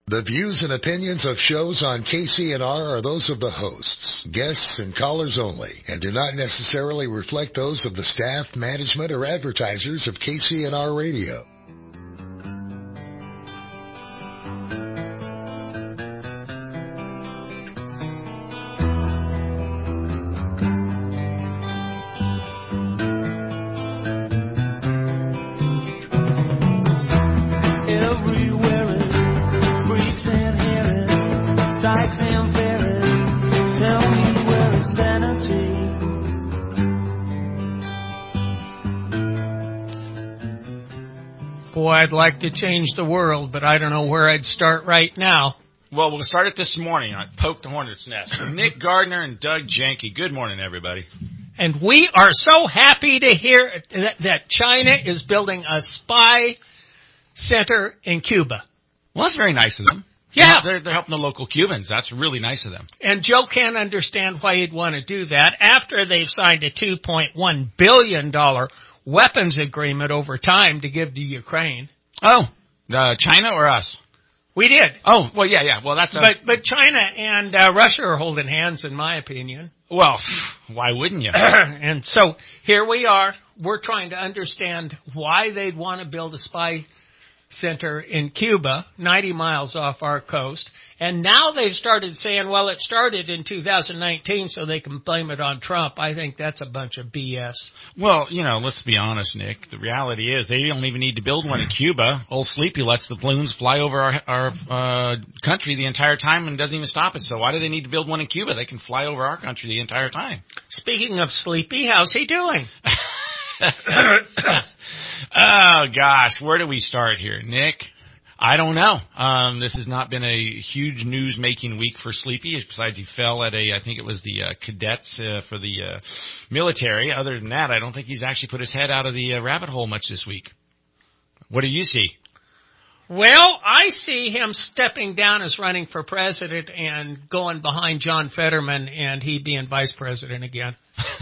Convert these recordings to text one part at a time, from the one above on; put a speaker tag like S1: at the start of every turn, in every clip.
S1: The views and opinions of shows on KCNR are those of the hosts, guests, and callers only, and do not necessarily reflect those of the staff, management, or advertisers of KCNR Radio.
S2: Boy, I'd like to change the world, but I don't know where I'd start right now.
S3: Well, we'll start it this morning on Poke the Hornet's Nest. Nick Gardner and Doug Janke. Good morning, everybody.
S2: And we are so happy to hear that China is building a spy center in Cuba.
S3: Well, that's very nice of them.
S2: Yeah.
S3: They're helping the local Cubans. That's really nice of them.
S2: And Joe can't understand why he'd want to do that after they've signed a $2.1 billion weapons agreement over time to give to Ukraine.
S3: Oh, China or us?
S2: We did.
S3: Oh, well, yeah. Well, that's
S2: But China and Russia are holding hands, in my opinion.
S3: Well, why wouldn't you?
S2: And so here we are. We're trying to understand why they'd want to build a spy center in Cuba, 90 miles off our coast. And now they've started saying, well, it started in 2019, so they can blame it on Trump. I think that's a bunch of BS.
S3: Well, let's be honest, Nick. The reality is they don't even need to build one in Cuba. Old Sleepy lets the balloons fly over our country the entire time and doesn't even stop it. So why do they need to build one in Cuba? They can fly over our country the entire time.
S2: Speaking of Sleepy, how's he doing?
S3: Oh, gosh, where do we start here, Nick? I don't know. This has not been a huge news-making week for Sleepy. Besides, he fell at I think it was the cadets for the military. Other than that, I don't think he's actually put his head out of the rabbit hole much this week. What do you see?
S2: Well, I see him stepping down as running for president and going behind John Fetterman and he being vice president again.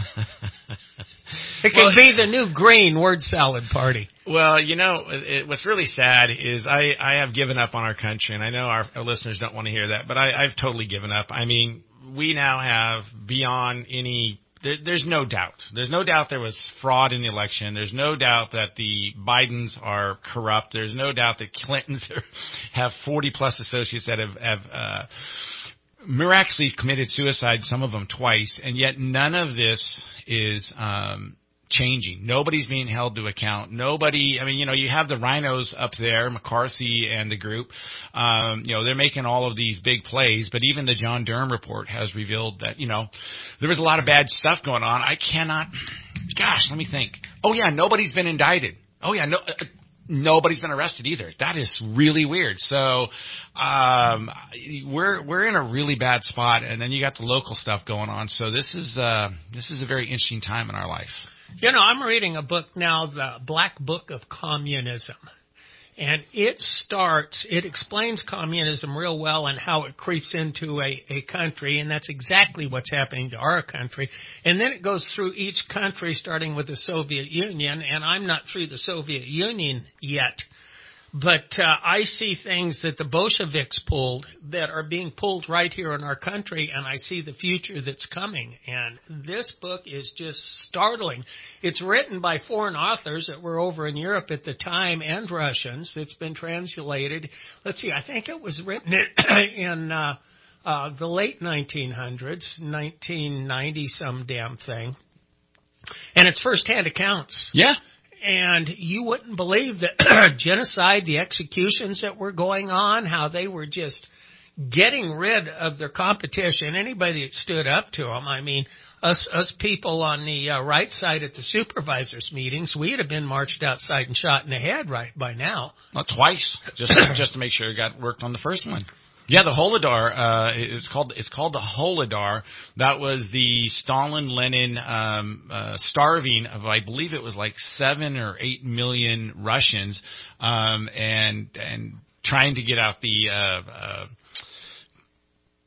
S2: It can be the new green word salad party.
S3: Well, what's really sad is I have given up on our country, and I know our listeners don't want to hear that, but I've totally given up. I mean, we now have beyond any there's no doubt. There's no doubt there was fraud in the election. There's no doubt that the Bidens are corrupt. There's no doubt that Clintons have 40-plus associates that have miraculously committed suicide, some of them twice, and yet none of this is changing. Nobody's being held to account. Nobody, you have the rhinos up there, McCarthy and the group. They're making all of these big plays, but even the John Durham report has revealed that, there was a lot of bad stuff going on. Let me think. Oh, yeah, nobody's been indicted. Oh, yeah, nobody's been arrested either. That is really weird. So, we're in a really bad spot, and then you got the local stuff going on. So this is a very interesting time in our life.
S2: I'm reading a book now, The Black Book of Communism. And it explains communism real well and how it creeps into a country, and that's exactly what's happening to our country. And then it goes through each country, starting with the Soviet Union, and I'm not through the Soviet Union yet. But I see things that the Bolsheviks pulled that are being pulled right here in our country, and I see the future that's coming. And this book is just startling. It's written by foreign authors that were over in Europe at the time and Russians. It's been translated. Let's see, I think it was written in the late 1900s, 1990 some damn thing. And it's first-hand accounts.
S3: Yeah.
S2: And you wouldn't believe that genocide, the executions that were going on, how they were just getting rid of their competition, anybody that stood up to them. I mean, us people on the right side at the supervisors' meetings, we'd have been marched outside and shot in the head right by now.
S3: Well, twice, just to make sure it got worked on the first one. Yeah, the Holadar, it's called the Holadar. That was the Stalin-Lenin, starving of, I believe it was like 7 or 8 million Russians, and trying to get out the,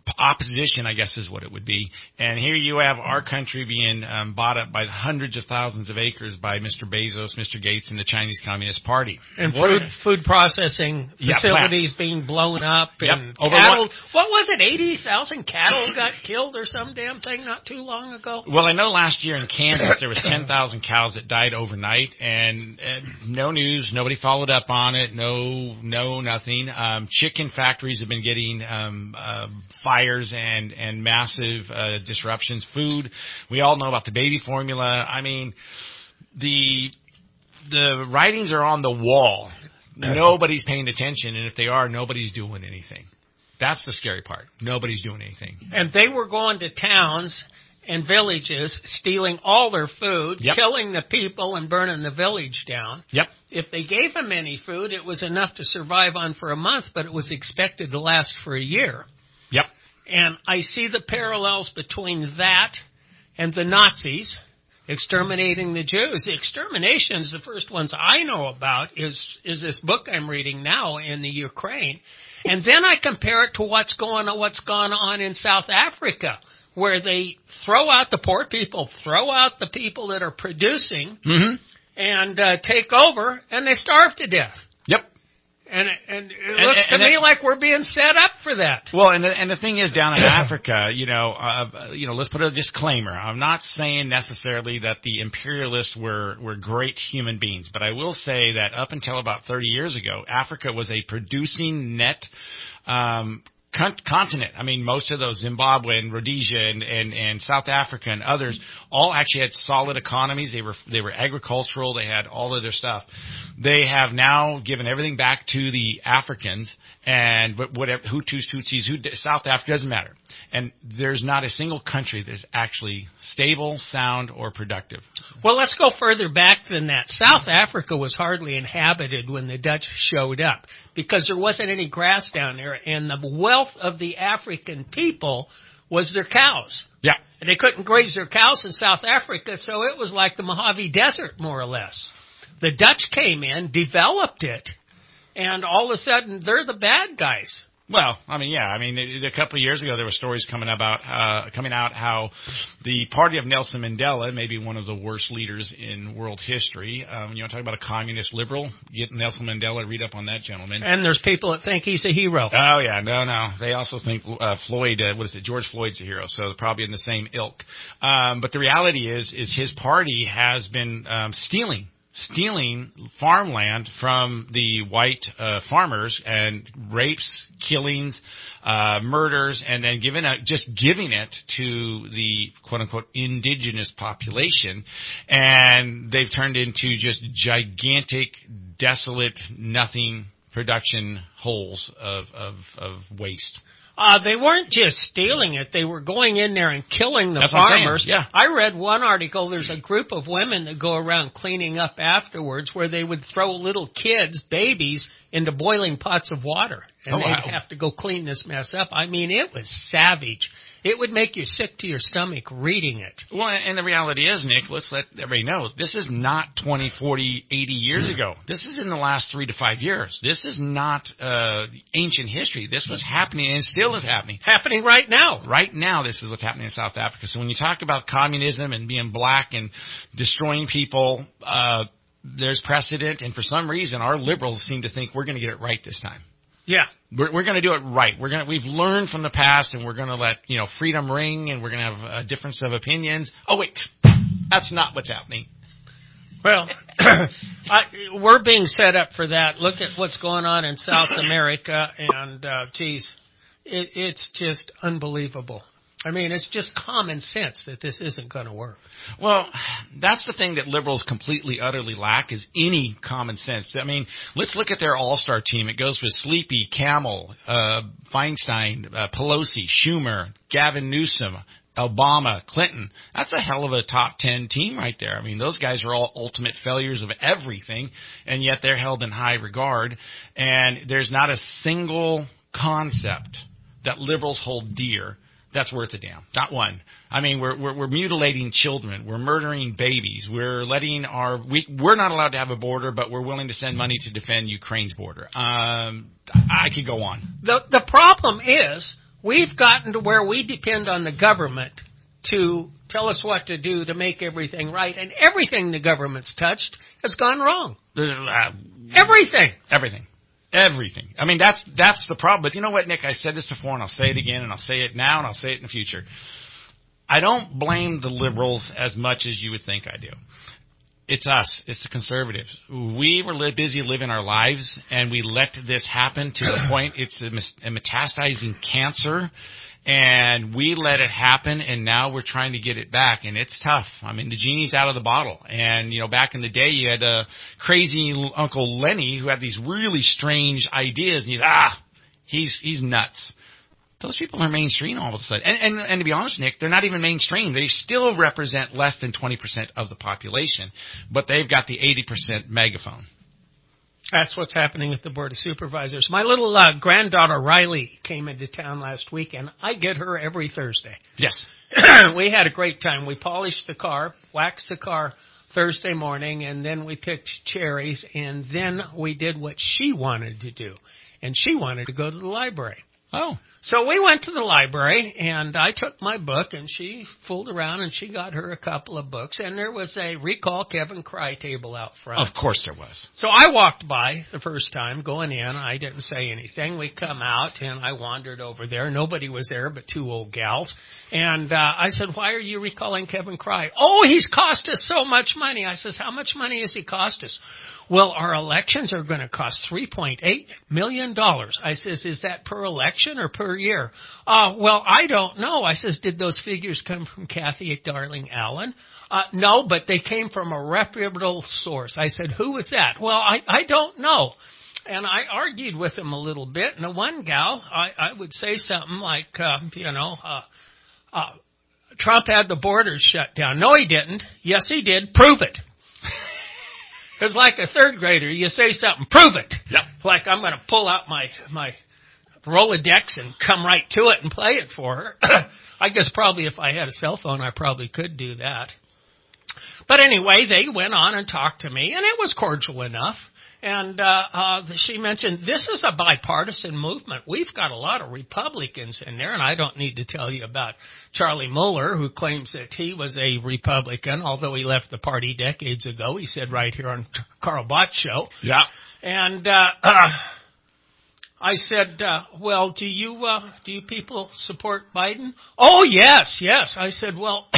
S3: opposition, I guess is what it would be. And here you have our country being bought up by hundreds of thousands of acres by Mr. Bezos, Mr. Gates, and the Chinese Communist Party.
S2: And food processing facilities being blown up. And
S3: Over
S2: cattle. What was it, 80,000 cattle got killed or some damn thing not too long ago?
S3: Well, I know last year in Kansas there was 10,000 cows that died overnight, and no news. Nobody followed up on it. No, nothing. Chicken factories have been getting fires and massive disruptions. Food, we all know about the baby formula. I mean, the writings are on the wall. Nobody's paying attention, and if they are, nobody's doing anything. That's the scary part. Nobody's doing anything.
S2: And they were going to towns and villages, stealing all their food, killing the people, and burning the village down.
S3: Yep.
S2: If they gave them any food, it was enough to survive on for a month, but it was expected to last for a year.
S3: Yep.
S2: And I see the parallels between that and the Nazis exterminating the Jews. The exterminations, the first ones I know about, is this book I'm reading now in the Ukraine. And then I compare it to what's gone on in South Africa, where they throw out the poor people, throw out the people that are producing, and take over, and they starve to death.
S3: Yep.
S2: And it looks to me like we're being set up for that.
S3: Well, and the thing is, down in Africa, let's put a disclaimer. I'm not saying necessarily that the imperialists were great human beings, but I will say that up until about 30 years ago, Africa was a producing net continent. I mean, most of those, Zimbabwe and Rhodesia and South Africa and others, all actually had solid economies. They were agricultural. They had all of their stuff. They have now given everything back to the Africans, and whatever, Hutus, Tutsis, South Africa, doesn't matter. And there's not a single country that's actually stable, sound, or productive.
S2: Well, let's go further back than that. South Africa was hardly inhabited when the Dutch showed up because there wasn't any grass down there, and the wealth of the African people was their cows.
S3: Yeah.
S2: And they couldn't graze their cows in South Africa, so it was like the Mojave Desert, more or less. The Dutch came in, developed it, and all of a sudden, they're the bad guys.
S3: Well, I mean, yeah. I mean, a couple of years ago, there were stories coming out how the party of Nelson Mandela, maybe one of the worst leaders in world history. You want to talk about a communist liberal? Get Nelson Mandela, read up on that gentleman.
S2: And there's people that think he's a hero.
S3: Oh, yeah. No. They also think George Floyd's a hero, so they're probably in the same ilk. But the reality is his party has been stealing farmland from the white farmers, and rapes, killings, murders, and then giving it to the quote-unquote indigenous population, and they've turned into just gigantic, desolate, nothing production holes of waste.
S2: They weren't just stealing it. They were going in there and killing the
S3: That's what I'm
S2: farmers.
S3: saying. Yeah.
S2: I read one article. There's a group of women that go around cleaning up afterwards where they would throw little kids, babies, into boiling pots of water. And they'd have to go clean this mess up. I mean, it was savage. It would make you sick to your stomach reading it.
S3: Well, and the reality is, Nick, let's let everybody know, this is not 20, 40, 80 years ago. This is in the last 3 to 5 years. This is not ancient history. This was happening and still is happening.
S2: Happening right now.
S3: Right now, this is what's happening in South Africa. So when you talk about communism and being black and destroying people, there's precedent. And for some reason, our liberals seem to think we're going to get it right this time.
S2: Yeah.
S3: We're going to do it right. We've learned from the past, and we're going to let, freedom ring, and we're going to have a difference of opinions. Oh, wait, that's not what's happening.
S2: Well, we're being set up for that. Look at what's going on in South America, and, it's just unbelievable. I mean, it's just common sense that this isn't going to work.
S3: Well, that's the thing that liberals completely, utterly lack, is any common sense. I mean, let's look at their all-star team. It goes with Sleepy, Camel, Feinstein, Pelosi, Schumer, Gavin Newsom, Obama, Clinton. That's a hell of a top 10 team right there. I mean, those guys are all ultimate failures of everything, and yet they're held in high regard. And there's not a single concept that liberals hold dear that's worth a damn. Not one. I mean, we're mutilating children. We're murdering babies. We're letting we're not allowed to have a border, but we're willing to send money to defend Ukraine's border. I could go on.
S2: The problem is We've gotten to where we depend on the government to tell us what to do to make everything right, and everything the government's touched has gone wrong. Everything.
S3: Everything. I mean, that's the problem. But you know what, Nick? I said this before, and I'll say it again, and I'll say it now, and I'll say it in the future. I don't blame the liberals as much as you would think I do. It's us. It's the conservatives. We were busy living our lives, and we let this happen to the point it's a metastasizing cancer, and we let it happen, and now we're trying to get it back, and it's tough. I mean, the genie's out of the bottle. And, you know, back in the day, you had crazy Uncle Lenny who had these really strange ideas, and he's nuts. Those people are mainstream all of a sudden. And to be honest, Nick, they're not even mainstream. They still represent less than 20% of the population, but they've got the 80% megaphone.
S2: That's what's happening with the Board of Supervisors. My little granddaughter, Riley, came into town last week, and I get her every Thursday.
S3: Yes.
S2: We had a great time. We polished the car, waxed the car Thursday morning, and then we picked cherries, and then we did what she wanted to do. And she wanted to go to the library.
S3: Oh.
S2: So we went to the library, and I took my book, and she fooled around, and she got her a couple of books, and there was a Recall Kevin Cry table out front.
S3: Of course there was.
S2: So I walked by the first time, going in. I didn't say anything. We come out, and I wandered over there. Nobody was there but two old gals. And I said, why are you recalling Kevin Cry? Oh, he's cost us so much money. I says, how much money has he cost us? Well, our elections are going to cost $3.8 million. I says, is that per election or per year? Well, I don't know. I says, did those figures come from Kathy Darling Allen? No, but they came from a reputable source. I said, who was that? Well, I don't know. And I argued with him a little bit. And the one gal, I would say something like, Trump had the borders shut down. No, he didn't. Yes, he did. Prove it. It's like a third grader. You say something, prove it.
S3: Yep.
S2: Like I'm going to pull out my Rolodex and come right to it and play it for her. I guess probably if I had a cell phone, I probably could do that. But anyway, they went on and talked to me, and it was cordial enough. And she mentioned this is a bipartisan movement. We've got a lot of Republicans in there, and I don't need to tell you about Charlie Mueller, who claims that he was a Republican, although he left the party decades ago. He said right here on Carl Bott's show.
S3: Yeah.
S2: And I said, well, do you people support Biden? Oh, yes. I said, well,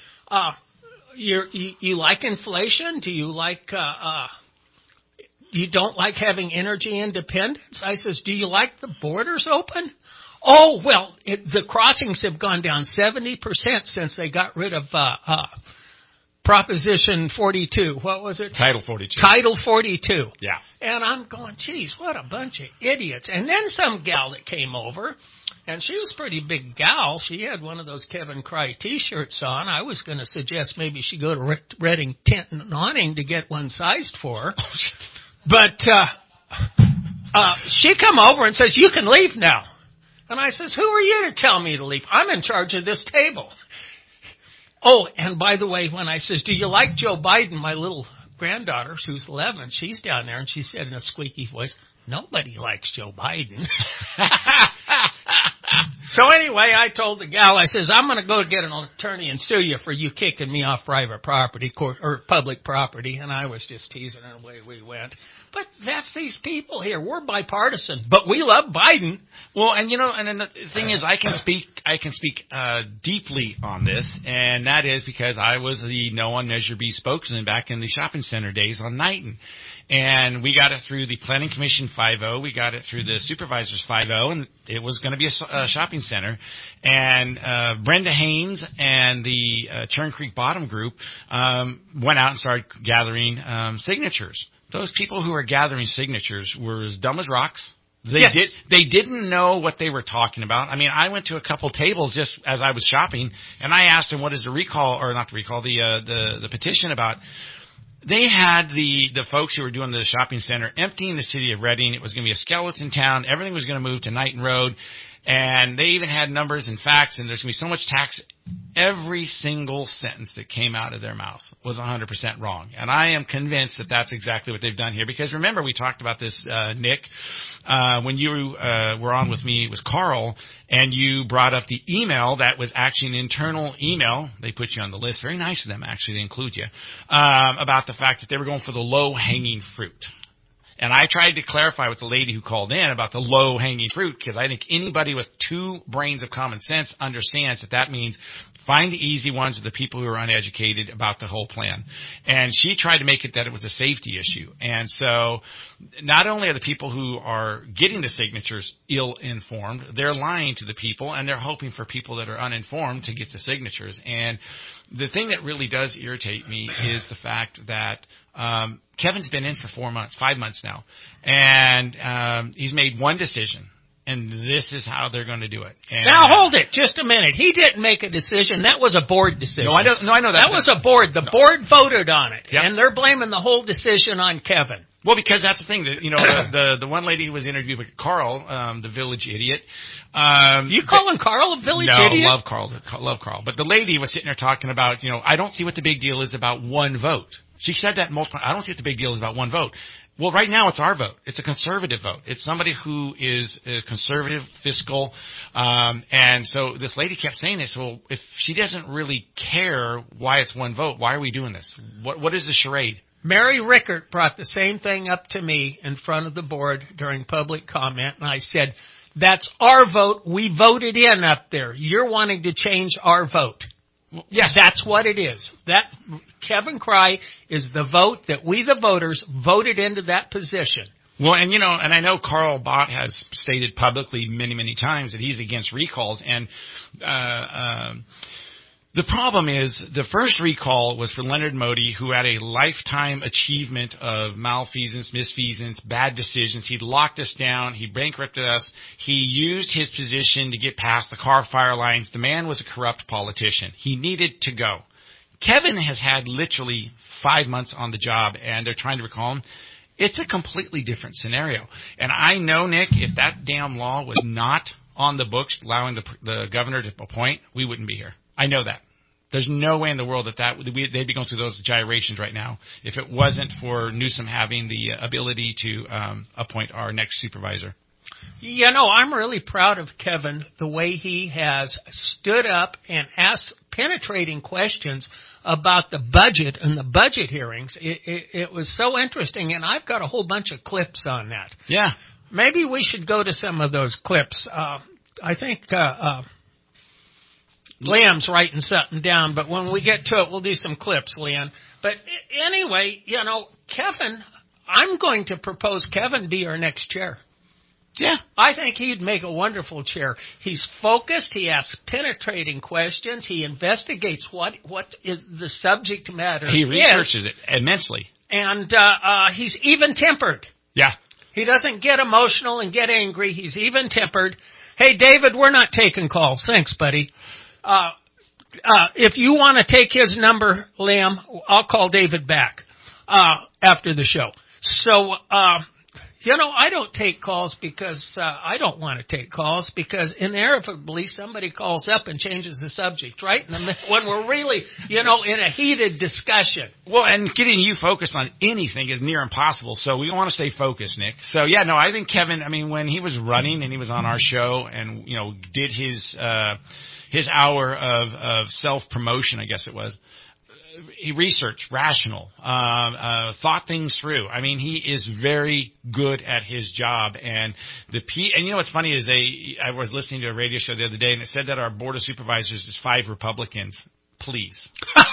S2: you like inflation? Do you like you don't like having energy independence? I says, do you like the borders open? Oh, well, the crossings have gone down 70% since they got rid of Proposition 42. What was it?
S3: Title 42.
S2: Title 42.
S3: Yeah.
S2: And I'm going, geez, what a bunch of idiots. And then some gal that came over, and she was a pretty big gal. She had one of those Kevin Cry T-shirts on. I was going to suggest maybe she go to Redding Tent and Awning to get one sized for her. But she come over and says, you can leave now. And I says, who are you to tell me to leave? I'm in charge of this table. Oh, and by the way, when I says, do you like Joe Biden, my little granddaughter, who's 11, she's down there, and she said in a squeaky voice, nobody likes Joe Biden. So anyway, I told the gal, I says, I'm going to go get an attorney and sue you for you kicking me off private property or public property. And I was just teasing, and away we went. But that's these people here. We're bipartisan, but we love Biden.
S3: Well, and you know, and then the thing is, I can speak deeply on this, and that is because I was the No on Measure B spokesman back in the shopping center days on Knighton. And we got it through the Planning Commission 5-0. We got it through the Supervisors 5-0, and it was going to be a shopping center. And Brenda Haynes and the Churn Creek Bottom Group went out and started gathering signatures. Those people who were gathering signatures were as dumb as rocks. They didn't know what they were talking about. I mean, I went to a couple tables just as I was shopping, and I asked them, what is the recall, or not the recall, the petition about? They had the folks who were doing the shopping center emptying the city of Redding. It was going to be a skeleton town. Everything was going to move to Knighton Road. And they even had numbers and facts, and there's going to be so much tax every single sentence that came out of their mouth was 100% wrong. And I am convinced that that's exactly what they've done here. Because remember, we talked about this, Nick, when you were on with me, it was Carl, and you brought up the email that was actually an internal email. They put you on the list. Very nice of them, actually, to include you, about the fact that they were going for the low-hanging fruit. And I tried to clarify with the lady who called in about the low-hanging fruit, because I think anybody with 2 brains of common sense understands that that means find the easy ones, the people who are uneducated about the whole plan. And she tried to make it that it was a safety issue. And so not only are the people who are getting the signatures ill-informed, they're lying to the people, and they're hoping for people that are uninformed to get the signatures. And the thing that really does irritate me is the fact that Kevin's been in for 5 months now, and he's made one decision, and this is how they're going to do it. And
S2: now hold it, just a minute. He didn't make a decision. That was a board decision.
S3: No, I know that.
S2: That was a board. The board voted on it,
S3: Yep.
S2: and they're blaming the whole decision on Kevin.
S3: Well, because that's the thing that the one lady who was interviewed with Carl, the village idiot.
S2: You calling Carl a village idiot?
S3: No, love Carl. But the lady was sitting there talking about, I don't see what the big deal is about one vote. She said that multiple. I don't see what the big deal is about one vote. Well, right now it's our vote. It's a conservative vote. It's somebody who is a conservative, fiscal, and so this lady kept saying this. Well, if she doesn't really care why it's one vote, why are we doing this? What is the charade?
S2: Mary Rickert brought the same thing up to me in front of the board during public comment, and I said, that's our vote. We voted in up there. You're wanting to change our vote.
S3: Yes.
S2: That's what it is. That Kevin Cry is the vote that we, the voters, voted into that position.
S3: Well, and and I know Carl Bott has stated publicly many, many times that he's against recalls, and the problem is the first recall was for Leonard Modi, who had a lifetime achievement of malfeasance, misfeasance, bad decisions. He locked us down. He bankrupted us. He used his position to get past the car fire lines. The man was a corrupt politician. He needed to go. Kevin has had literally 5 months on the job, and they're trying to recall him. It's a completely different scenario. And I know, Nick, if that damn law was not on the books allowing the governor to appoint, we wouldn't be here. I know that. There's no way in the world that they'd be going through those gyrations right now if it wasn't for Newsom having the ability to appoint our next supervisor.
S2: I'm really proud of Kevin, the way he has stood up and asked penetrating questions about the budget and the budget hearings. It was so interesting, and I've got a whole bunch of clips on that.
S3: Yeah.
S2: Maybe we should go to some of those clips. I think Liam's writing something down, but when we get to it, we'll do some clips, Liam. But anyway, Kevin, I'm going to propose Kevin be our next chair.
S3: Yeah.
S2: I think he'd make a wonderful chair. He's focused. He asks penetrating questions. He investigates what is the subject matter.
S3: He researches it immensely.
S2: And he's even-tempered.
S3: Yeah.
S2: He doesn't get emotional and get angry. He's even-tempered. Hey, David, we're not taking calls. Thanks, buddy. If you want to take his number, Liam, I'll call David back after the show. So, I don't take calls because I don't want to take calls, because inevitably somebody calls up and changes the subject, right? When we're really, in a heated discussion.
S3: Well, and getting you focused on anything is near impossible, so we want to stay focused, Nick. So, yeah, no, I think Kevin, when he was running and he was on our show and, did his hour of self-promotion, I guess it was, he researched, rational, thought things through. He is very good at his job. And and what's funny is I was listening to a radio show the other day, and it said that our board of supervisors is 5 Republicans. Please.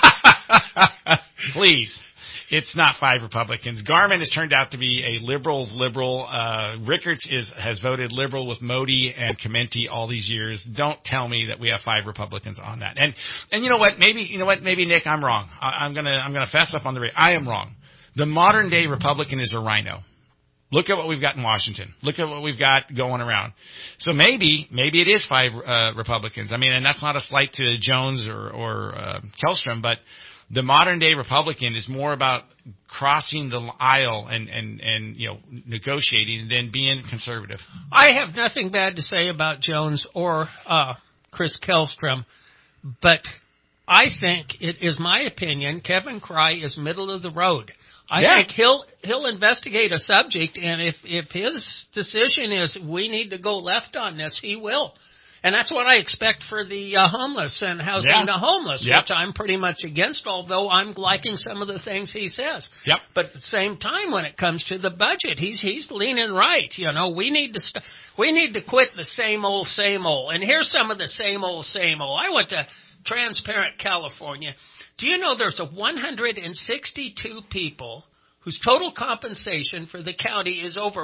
S3: Please. It's not 5 Republicans. Garmin has turned out to be a liberal. Rickards has voted liberal with Modi and Chimenti all these years. Don't tell me that we have 5 Republicans on that. And you know what? Maybe Nick, I'm wrong. I'm gonna fess up on the radio. I am wrong. The modern day Republican is a rhino. Look at what we've got in Washington. Look at what we've got going around. So maybe it is 5 Republicans. and that's not a slight to Jones or Kellstrom, but the modern day Republican is more about crossing the aisle and negotiating than being conservative.
S2: I have nothing bad to say about Jones or Chris Kellstrom, But I think it is my opinion Kevin Cry is middle of the road. I think he'll investigate a subject, and if his decision is we need to go left on this, he will. And that's what I expect for the homeless and housing the homeless, which I'm pretty much against, although I'm liking some of the things he says.
S3: Yep.
S2: But at the same time, when it comes to the budget, he's leaning right. You know, we need to quit the same old, same old. And here's some of the same old, same old. I went to Transparent, California. Do you know there's 162 people whose total compensation for the county is over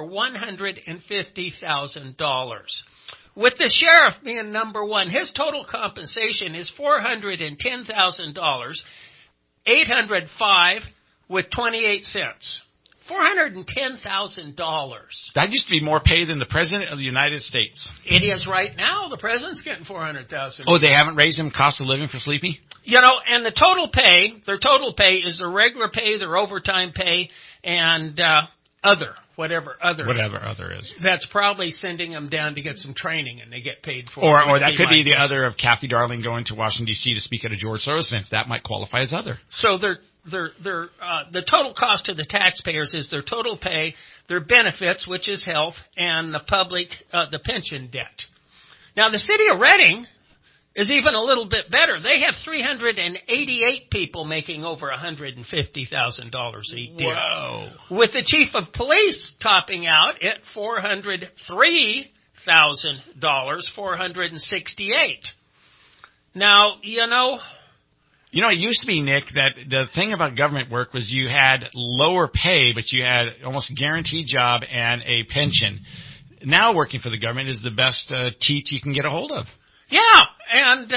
S2: $150,000? With the sheriff being number one, his total compensation is $410,000, $805 with 28 cents. $410,000.
S3: That used to be more pay than the President of the United States.
S2: It is right now. The President's getting $400,000.
S3: Oh, they haven't raised him cost of living for Sleepy?
S2: You know, and their total pay is their regular pay, their overtime pay, and whatever other is. That's probably sending them down to get some training, and they get paid for it.
S3: Or that could be the other of Kathy Darling going to Washington, D.C. to speak at a George Soros event. That might qualify as other.
S2: So the total cost to the taxpayers is their total pay, their benefits, which is health, and the pension debt. Now, the city of Redding is even a little bit better. They have 388 people making over $150,000 a year.
S3: Whoa.
S2: With the chief of police topping out at $403,000, 468. Now, you know,
S3: it used to be, Nick, that the thing about government work was you had lower pay, but you had almost a guaranteed job and a pension. Now working for the government is the best teat you can get a hold of.
S2: Yeah, and,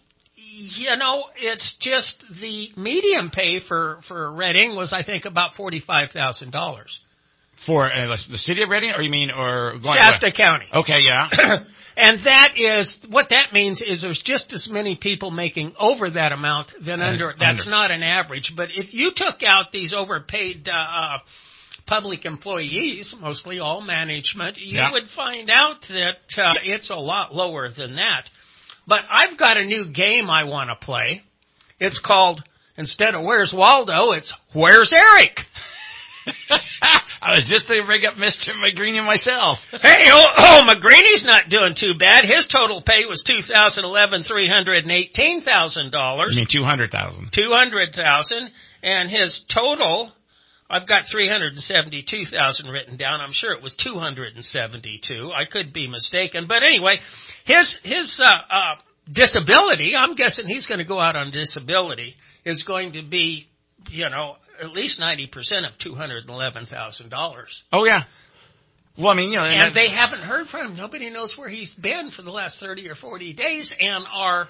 S2: it's just the median pay for Redding was, I think, about $45,000.
S3: For the city of Redding, or you mean, or
S2: Shasta County.
S3: Okay, yeah.
S2: And what that means is there's just as many people making over that amount than under. That's not an average. But if you took out these overpaid public employees, mostly all management, you would find out that it's a lot lower than that. But I've got a new game I want to play. It's called, instead of Where's Waldo, it's Where's Eric?
S3: I was just going to bring up Mr. McGreeny myself.
S2: Hey, McGreeny's not doing too bad. His total pay was $2011, $318,000.
S3: You mean $200,000?
S2: $200,000, and his total, I've got $372,000 written down. I'm sure it was $272. I could be mistaken, but anyway, his disability, I'm guessing he's going to go out on disability, is going to be, at least 90% of $211,000.
S3: Oh, yeah. Well, I mean,
S2: and they haven't heard from him. Nobody knows where he's been for the last 30 or 40 days, and our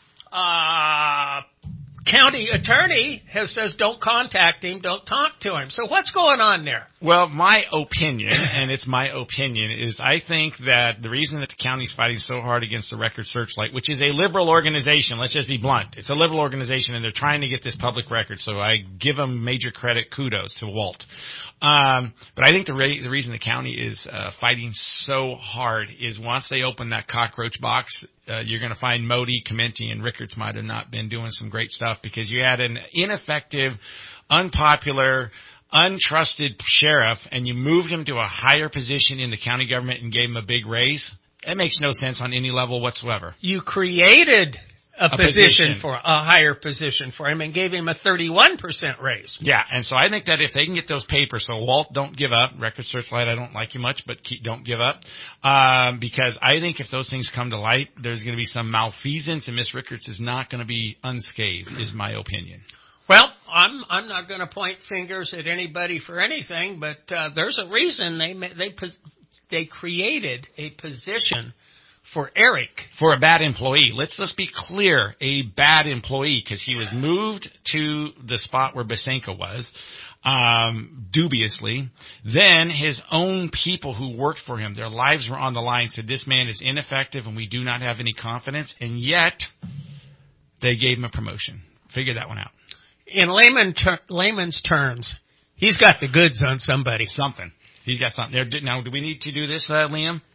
S2: county attorney says don't contact him, don't talk to him. So what's going on there?
S3: Well, my opinion, and it's my opinion, is I think that the reason that the county's fighting so hard against the Record Searchlight, which is a liberal organization, let's just be blunt, it's a liberal organization, and they're trying to get this public record, so I give them major credit, kudos to Walt. But I think the reason the county is fighting so hard is once they open that cockroach box, you're going to find Modi, Chimenti, and Rickards might have not been doing some great stuff because you had an ineffective, unpopular, untrusted sheriff, and you moved him to a higher position in the county government and gave him a big raise. That makes no sense on any level whatsoever.
S2: You created a position for a higher position for him and gave him a 31% raise.
S3: Yeah, and so I think that if they can get those papers, so Walt, don't give up. Record Searchlight, I don't like you much, but don't give up. Because I think if those things come to light, there's going to be some malfeasance, and Miss Rickards is not going to be unscathed, is my opinion.
S2: Well, I'm not going to point fingers at anybody for anything, but there's a reason they created a position for Eric.
S3: For a bad employee. Let's be clear, a bad employee, because he was moved to the spot where Bosanka was, dubiously. Then his own people who worked for him, their lives were on the line, said this man is ineffective and we do not have any confidence, and yet they gave him a promotion. Figure that one out.
S2: In layman's terms, he's got the goods on somebody.
S3: Something. He's got something. Now, do we need to do this, Liam?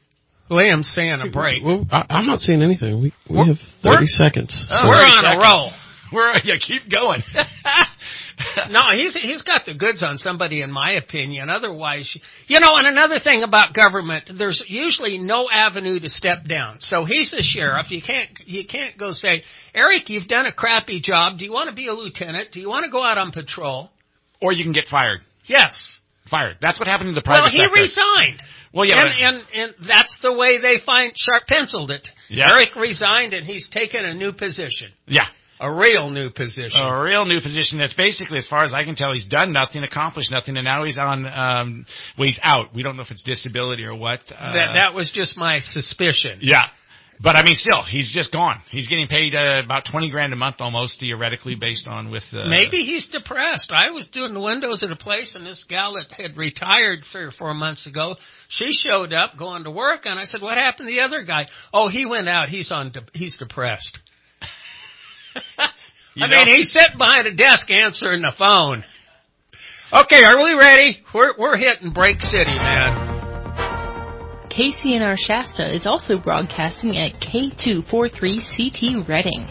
S2: Liam's saying a break.
S4: Well, I'm not saying anything. We have 30 seconds.
S2: So we're on a roll.
S3: Keep going.
S2: No, he's got the goods on somebody, in my opinion. Otherwise, and another thing about government, there's usually no avenue to step down. So he's the sheriff. You can't go say, Eric, you've done a crappy job. Do you want to be a lieutenant? Do you want to go out on patrol?
S3: Or you can get fired.
S2: Yes.
S3: Fired. That's what happened in the private sector.
S2: Well, he resigned.
S3: Well, yeah.
S2: And that's the way they sharp penciled it.
S3: Yeah.
S2: Eric resigned, and he's taken a new position.
S3: Yeah.
S2: A real new position.
S3: A real new position that's basically, as far as I can tell, he's done nothing, accomplished nothing, and now he's on, he's out. We don't know if it's disability or what.
S2: That was just my suspicion.
S3: Yeah. But I mean, still, he's just gone. He's getting paid about $20,000 a month, almost theoretically, based on with.
S2: Maybe he's depressed. I was doing the windows at a place, and this gal that had retired 3 or 4 months ago, she showed up going to work, and I said, "What happened to the other guy?" "Oh, he went out. He's depressed." He's sitting behind a desk answering the phone. Okay, are we ready? We're hitting Break City, man.
S5: KCNR Shasta is also broadcasting at K243CT Redding.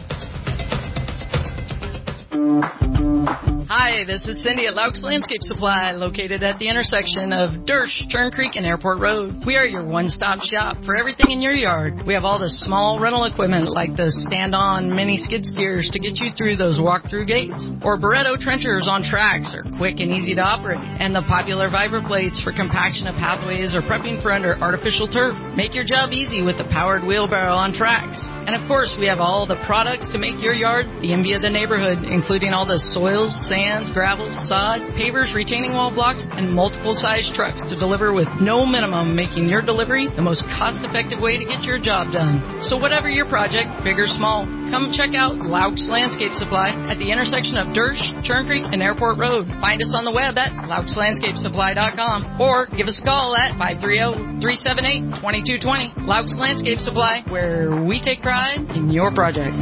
S6: Hi, this is Cindy at Laux Landscape Supply, located at the intersection of Dersh, Churn Creek, and Airport Road. We are your one-stop shop for everything in your yard. We have all the small rental equipment like the stand-on mini skid steers to get you through those walk-through gates, or Barretto trenchers on tracks are quick and easy to operate, and the popular Viper plates for compaction of pathways or prepping for under artificial turf. Make your job easy with the powered wheelbarrow on tracks. And of course, we have all the products to make your yard the envy of the neighborhood, including all the soils, sands, gravels, sod, pavers, retaining wall blocks, and multiple size trucks to deliver with no minimum, making your delivery the most cost-effective way to get your job done. So whatever your project, big or small, come check out Laux Landscape Supply at the intersection of Dersh, Churn Creek, and Airport Road. Find us on the web at LauxLandscapeSupply.com or give us a call at 530-378-2220. Laux Landscape Supply, where we take pride in your project.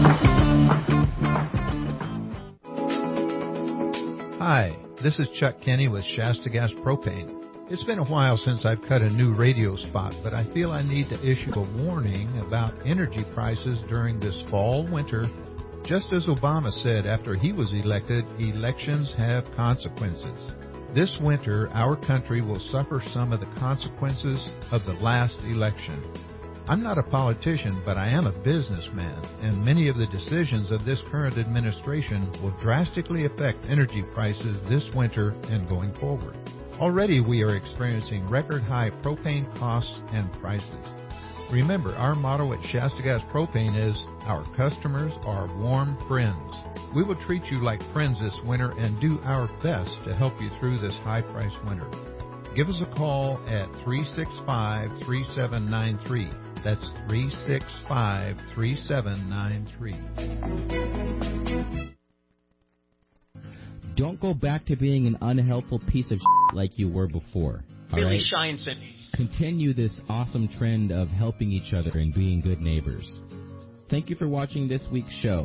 S7: Hi, this is Chuck Kenny with Shasta Gas Propane. It's been a while since I've cut a new radio spot, but I feel I need to issue a warning about energy prices during this fall-winter. Just as Obama said after he was elected, elections have consequences. This winter, our country will suffer some of the consequences of the last election. I'm not a politician, but I am a businessman, and many of the decisions of this current administration will drastically affect energy prices this winter and going forward. Already we are experiencing record-high propane costs and prices. Remember, our motto at Shasta Gas Propane is, our customers are warm friends. We will treat you like friends this winter and do our best to help you through this high-priced winter. Give us a call at 365-3793. That's 365-3793.
S8: Don't go back to being an unhelpful piece of shit like you were before.
S2: Really shines in.
S8: Continue this awesome trend of helping each other and being good neighbors. Thank you for watching this week's show.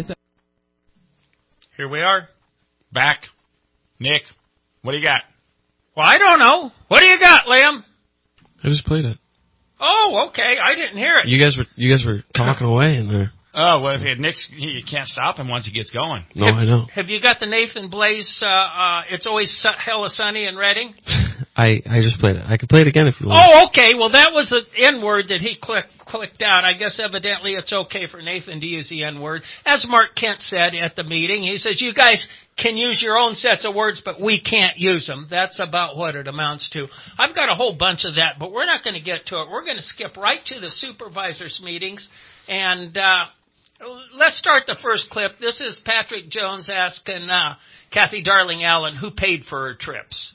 S3: Here we are. Back. Nick, what do you got?
S2: Well, I don't know. What do you got, Liam?
S4: I just played it.
S2: Oh, okay. I didn't hear it.
S4: You guys were talking away in there.
S3: Oh, well, Nick's, you can't stop him once he gets going.
S4: No, I know.
S2: Have you got the Nathan Blaze, It's Always Hella Sunny in Redding?
S4: I just played it. I can play it again if you want.
S2: Oh, okay. Well, that was an N-word that he clicked out. I guess evidently it's okay for Nathan to use the N-word. As Mark Kent said at the meeting, he says, you guys can use your own sets of words, but we can't use them. That's about what it amounts to. I've got a whole bunch of that, but we're not going to get to it. We're going to skip right to the supervisors' meetings, and let's start the first clip. This is Patrick Jones asking Kathy Darling Allen who paid for her trips.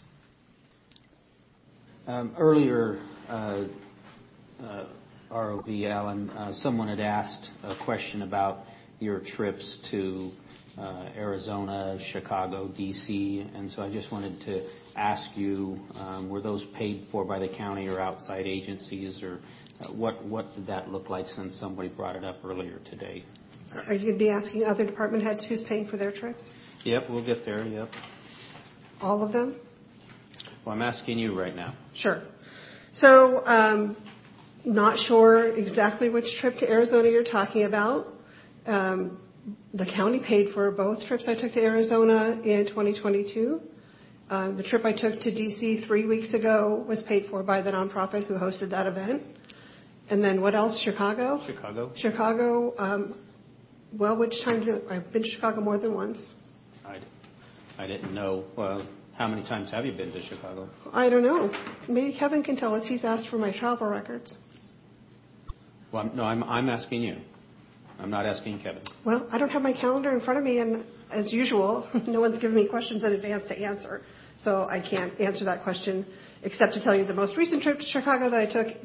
S9: Earlier, ROV Allen, someone had asked a question about your trips to Arizona, Chicago, D.C., and so I just wanted to ask you, were those paid for by the county or outside agencies, or what did that look like, since somebody brought it up earlier today?
S10: Are you going to be asking other department heads who's paying for their trips?
S9: Yep, we'll get there, yep.
S10: All of them?
S9: Well, I'm asking you right now.
S10: Sure. So Not sure exactly which trip to Arizona you're talking about. The county paid for both trips I took to Arizona in 2022. The trip I took to D.C. 3 weeks ago was paid for by the nonprofit who hosted that event. And then what else? Chicago? Chicago. Well, which time I've been to Chicago more than once.
S9: I didn't know. Well, how many times have you been to Chicago?
S10: I don't know. Maybe Kevin can tell us. He's asked for my travel records.
S9: Well, no, I'm asking you. I'm not asking Kevin.
S10: Well, I don't have my calendar in front of me, and as usual, no one's given me questions in advance to answer. So I can't answer that question except to tell you the most recent trip to Chicago that I took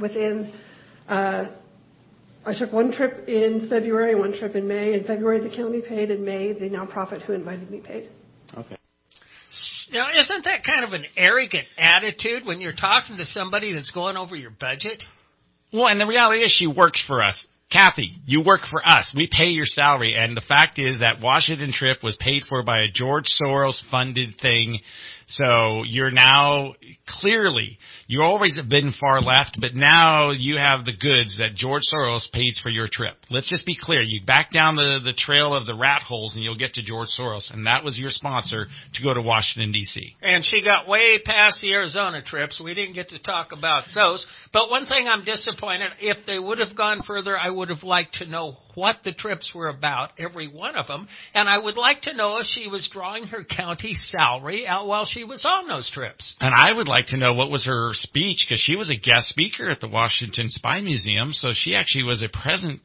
S10: I took one trip in February, one trip in May. In February, the county paid. In May, the nonprofit who invited me paid.
S9: Okay.
S2: Now, isn't that kind of an arrogant attitude when you're talking to somebody that's going over your budget?
S3: Well, and the reality is she works for us. Kathy, you work for us. We pay your salary. And the fact is that Washington trip was paid for by a George Soros funded thing. So you're now clearly, you always have been far left, but now you have the goods that George Soros paid for your trip. Let's just be clear. You back down the trail of the rat holes and you'll get to George Soros. And that was your sponsor to go to Washington, D.C.
S2: And she got way past the Arizona trips. We didn't get to talk about those. But one thing I'm disappointed, if they would have gone further, I would have liked to know what the trips were about, every one of them. And I would like to know if she was drawing her county salary out while she was on those trips.
S3: And I would like to know what was her speech, because she was a guest speaker at the Washington Spy Museum, so she actually was a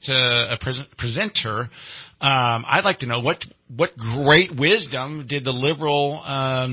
S3: presenter. I'd like to know what great wisdom did the liberal,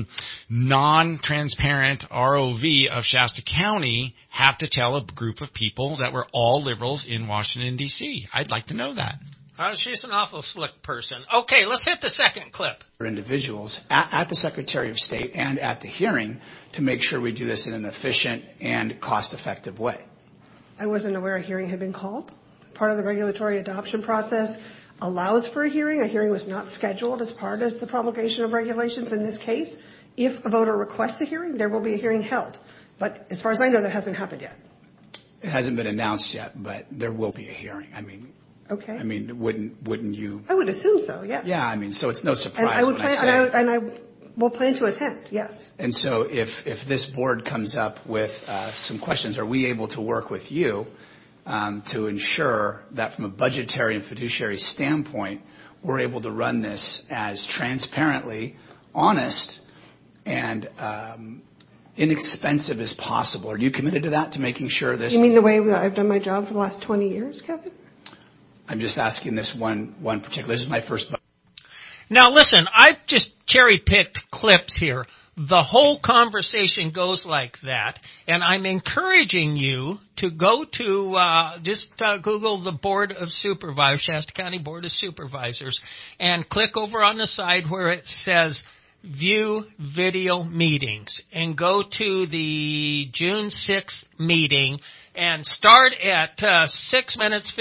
S3: non-transparent ROV of Shasta County have to tell a group of people that were all liberals in Washington, D.C.? I'd like to know that.
S2: She's an awful slick person. Okay, let's hit the second clip.
S11: Individuals at the Secretary of State and at the hearing to make sure we do this in an efficient and cost-effective way.
S10: I wasn't aware a hearing had been called. Part of the regulatory adoption process allows for a hearing. A hearing was not scheduled as part of the promulgation of regulations in this case. If a voter requests a hearing, there will be a hearing held. But as far as I know, that hasn't happened yet.
S11: It hasn't been announced yet, but there will be a hearing.
S10: Okay.
S11: Wouldn't you?
S10: I would assume so, yes.
S11: Yeah, so it's no surprise.
S10: And I would I will plan to attend, yes.
S11: And so if this board comes up with some questions, are we able to work with you to ensure that from a budgetary and fiduciary standpoint, we're able to run this as transparently, honest, and inexpensive as possible? Are you committed to that, to making sure this?
S10: You mean the way I've done my job for the last 20 years, Kevin?
S11: I'm just asking this one particular. This is my first.
S2: Now listen, I've just cherry-picked clips here. The whole conversation goes like that, and I'm encouraging you to go to Google the Board of Supervisors, Shasta County Board of Supervisors, and click over on the side where it says View Video Meetings, and go to the June 6th meeting and start at 6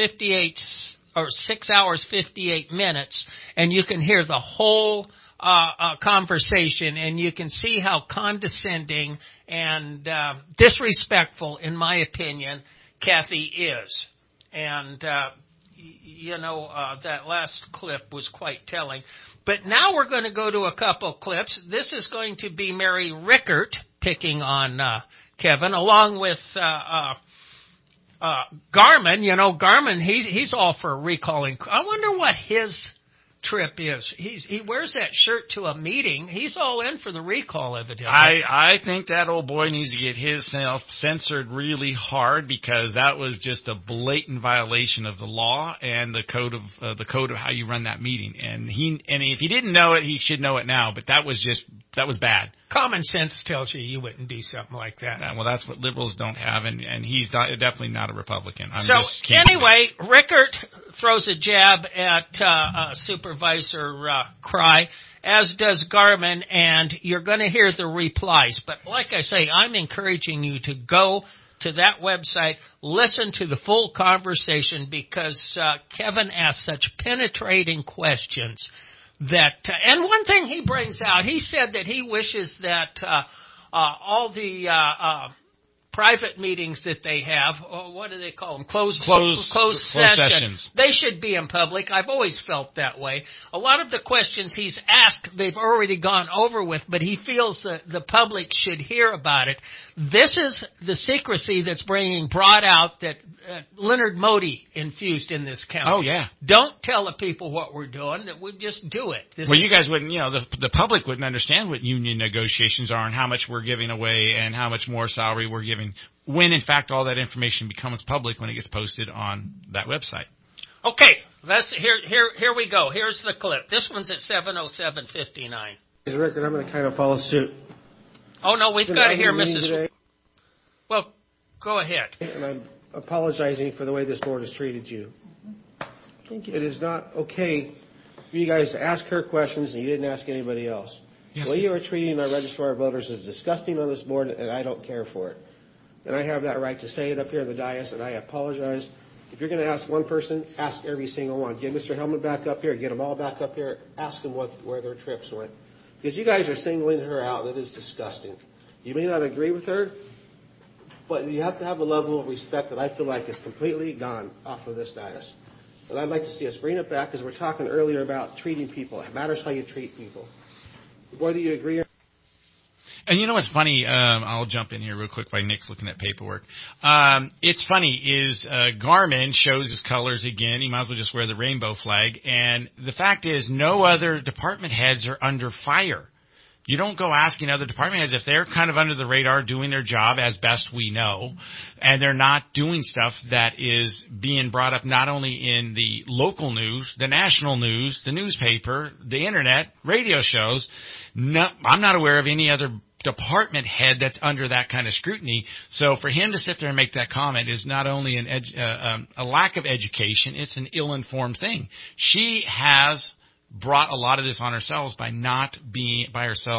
S2: hours 58 minutes, and you can hear the whole conversation, and you can see how condescending and disrespectful, in my opinion, Kathy is. And, that last clip was quite telling. But now we're going to go to a couple clips. This is going to be Mary Rickert picking on Kevin, along with Garmin. Garmin, he's all for recalling. I wonder what his trip is. He wears that shirt to a meeting. He's all in for the recall, evidently.
S3: I think that old boy needs to get himself censored really hard, because that was just a blatant violation of the law and the code of how you run that meeting. And if he didn't know it, he should know it now. But that was bad.
S2: Common sense tells you wouldn't do something like that.
S3: Well, that's what liberals don't have, and he's definitely not a Republican.
S2: Anyway, Rickert throws a jab at Supervisor Cry, as does Garmin, and you're going to hear the replies. But like I say, I'm encouraging you to go to that website, listen to the full conversation, because Kevin asked such penetrating questions. And one thing he brings out, he said that he wishes that all the private meetings that they have, or what do they call them? Closed
S3: sessions.
S2: They should be in public. I've always felt that way. A lot of the questions he's asked, they've already gone over with, but he feels that the public should hear about it. This is the secrecy that's being brought out that Leonard Modi infused in this county.
S3: Oh, yeah.
S2: Don't tell the people what we're doing, that we just do it.
S3: You guys wouldn't, the public wouldn't understand what union negotiations are and how much we're giving away and how much more salary we're giving when, in fact, all that information becomes public when it gets posted on that website.
S2: Okay, here we go. Here's the clip. This one's at 7:07:59.
S12: Rick, I'm going to kind of follow suit.
S2: Oh, no, we've got to hear Mrs. Well, go ahead.
S12: And I'm apologizing for the way this board has treated you.
S10: Thank you.
S12: It is not okay for you guys to ask her questions and you didn't ask anybody else.
S3: Yes.
S12: The way you are treating our registrar of voters is disgusting on this board, and I don't care for it. And I have that right to say it up here in the dais, and I apologize. If you're going to ask one person, ask every single one. Get Mr. Hellman back up here. Get them all back up here. Ask them where their trips went. Because you guys are singling her out. That is disgusting. You may not agree with her, but you have to have a level of respect that I feel like is completely gone off of this dais. And I'd like to see us bring it back, because we're talking earlier about treating people. It matters how you treat people. Whether you agree or not.
S3: And you know what's funny? I'll jump in here real quick while Nick's looking at paperwork. It's funny is Garmin shows his colors again. He might as well just wear the rainbow flag. And the fact is, no other department heads are under fire. You don't go asking other department heads if they're kind of under the radar doing their job as best we know, and they're not doing stuff that is being brought up not only in the local news, the national news, the newspaper, the internet, radio shows. No, I'm not aware of any other department head that's under that kind of scrutiny. So for him to sit there and make that comment is not only a lack of education, it's an ill-informed thing. She has brought a lot of this on herself by not being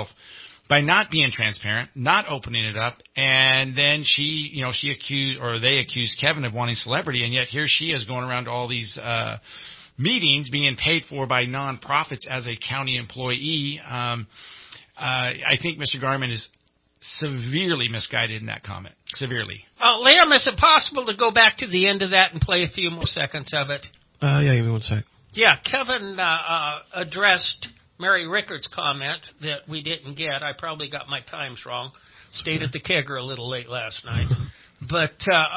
S3: transparent, not opening it up, and then they accused Kevin of wanting celebrity, and yet here she is going around to all these meetings being paid for by nonprofits as a county employee. I think Mr. Garmin is severely misguided in that comment. Severely.
S2: Liam, is it possible to go back to the end of that and play a few more seconds of it?
S4: Yeah, give me 1 sec.
S2: Yeah, Kevin addressed Mary Rickards' comment that we didn't get. I probably got my times wrong. Stayed at the kegger a little late last night. But,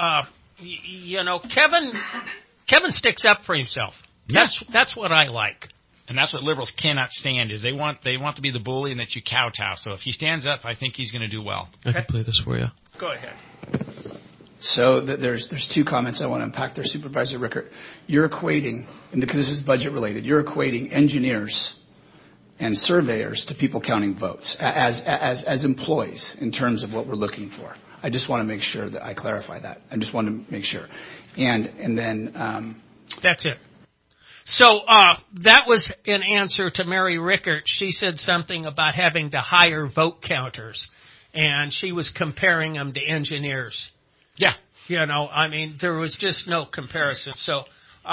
S2: Kevin sticks up for himself. That's what I like.
S3: And that's what liberals cannot stand is they want to be the bully and that you kowtow. So if he stands up, I think he's going to do well.
S4: I can play this for you.
S2: Go ahead.
S11: So there's two comments I want to unpack there, Supervisor Rickert. You're equating, and because this is budget related, you're equating engineers and surveyors to people counting votes as employees in terms of what we're looking for. I just want to make sure that I clarify that. I just want to make sure. And then
S2: that's it. So that was an answer to Mary Rickert. She said something about having to hire vote counters, and she was comparing them to engineers.
S3: Yeah.
S2: There was just no comparison. So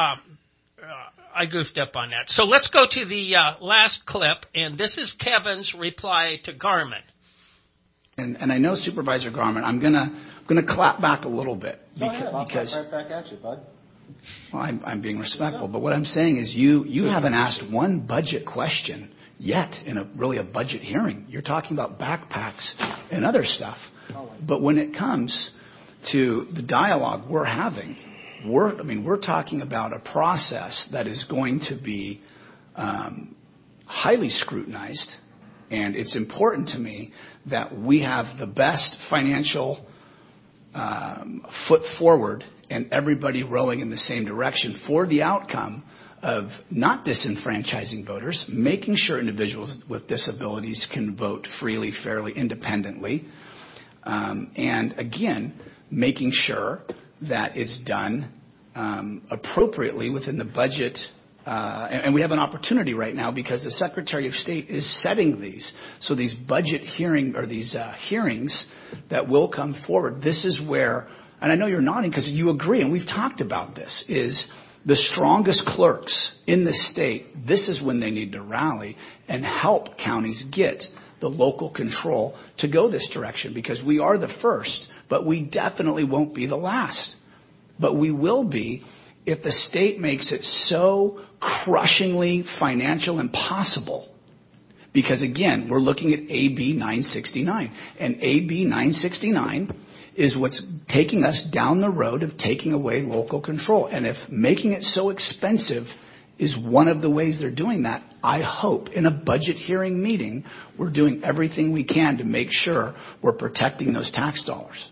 S2: I goofed up on that. So let's go to the last clip, and this is Kevin's reply to Garmin.
S11: And I know Supervisor Garmin, I'm gonna clap back a little bit.
S12: Go ahead, I'll clap right back at you, bud.
S11: Well, I'm being respectful, but what I'm saying is you haven't asked one budget question yet in a budget hearing. You're talking about backpacks and other stuff. But when it comes to the dialogue we're having, we're talking about a process that is going to be highly scrutinized, and it's important to me that we have the best financial foot forward and everybody rowing in the same direction for the outcome of not disenfranchising voters, making sure individuals with disabilities can vote freely, fairly, independently, and again, making sure that it's done appropriately within the budget. And we have an opportunity right now because the Secretary of State is setting these. So these budget hearings that will come forward, this is where, and I know you're nodding because you agree, and we've talked about this, is the strongest clerks in the state, this is when they need to rally and help counties get the local control to go this direction, because we are the first but we definitely won't be the last. But we will be if the state makes it so crushingly financial impossible. Because again, we're looking at AB 969. And AB 969 is what's taking us down the road of taking away local control. And if making it so expensive is one of the ways they're doing that, I hope in a budget hearing meeting, we're doing everything we can to make sure we're protecting those tax dollars.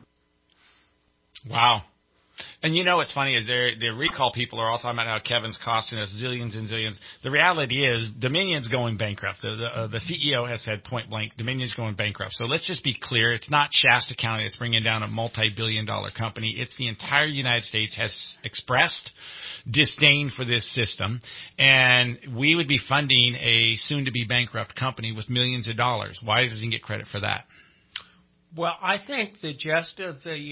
S3: Wow. And you know what's funny is the recall people are all talking about how Kevin's costing us zillions and zillions. The reality is Dominion's going bankrupt. The CEO has said point blank, Dominion's going bankrupt. So let's just be clear. It's not Shasta County that's bringing down a multi-billion-dollar company. It's the entire United States has expressed disdain for this system. And we would be funding a soon-to-be bankrupt company with millions of dollars. Why doesn't he get credit for that?
S2: Well, I think the gist of the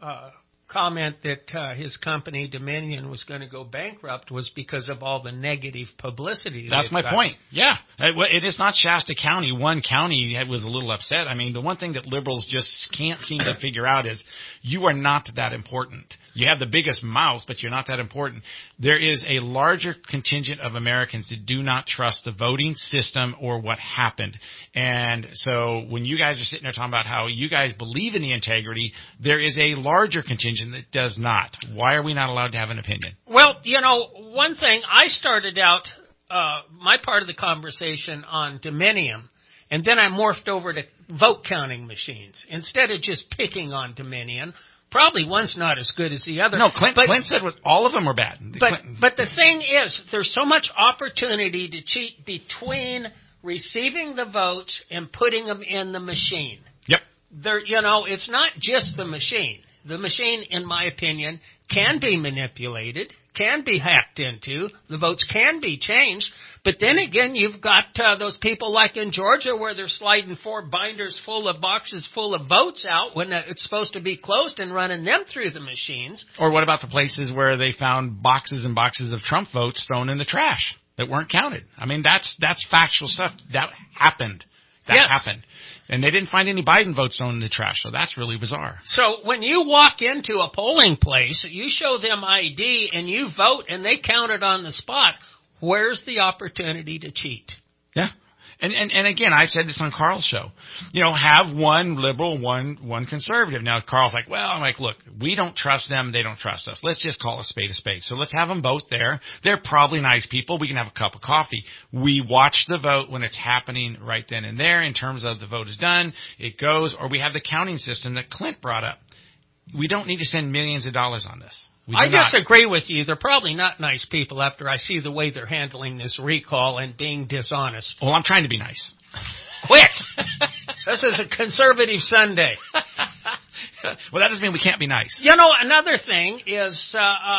S2: comment that his company, Dominion, was going to go bankrupt was because of all the negative publicity.
S3: That's my point. Yeah. It is not Shasta County. One county was a little upset. I mean, the one thing that liberals just can't seem to figure out is you are not that important. You have the biggest mouth, but you're not that important. There is a larger contingent of Americans that do not trust the voting system or what happened. And so when you guys are sitting there talking about how you guys believe in the integrity, there is a larger contingent that does not. Why are we not allowed to have an opinion?
S2: Well, you know, one thing, I started out my part of the conversation on Dominion, and then I morphed over to vote counting machines. Instead of just picking on Dominion, probably one's not as good as the other.
S3: No, Clint said all of them were bad.
S2: But the thing is, there's so much opportunity to cheat between receiving the votes and putting them in the machine.
S3: Yep.
S2: It's not just the machine. The machine, in my opinion, can be manipulated, can be hacked into, the votes can be changed, but then again, you've got those people like in Georgia where they're sliding 4 binders full of boxes full of votes out when it's supposed to be closed and running them through the machines.
S3: Or what about the places where they found boxes and boxes of Trump votes thrown in the trash that weren't counted? I mean, that's factual stuff. That happened. That happened. And they didn't find any Biden votes thrown in the trash, so that's really bizarre.
S2: So when you walk into a polling place, you show them ID and you vote and they count it on the spot, where's the opportunity to cheat?
S3: Yeah. And again, I said this on Carl's show. Have one liberal, one conservative. Now, Carl's like, well, I'm like, look, we don't trust them. They don't trust us. Let's just call a spade a spade. So let's have them both there. They're probably nice people. We can have a cup of coffee. We watch the vote when it's happening right then and there in terms of the vote is done. It goes, or we have the counting system that Clint brought up. We don't need to spend millions of dollars on this.
S2: I disagree with you. They're probably not nice people after I see the way they're handling this recall and being dishonest.
S3: Well, I'm trying to be nice.
S2: Quit! This is a conservative Sunday.
S3: Well, that doesn't mean we can't be nice.
S2: Another thing is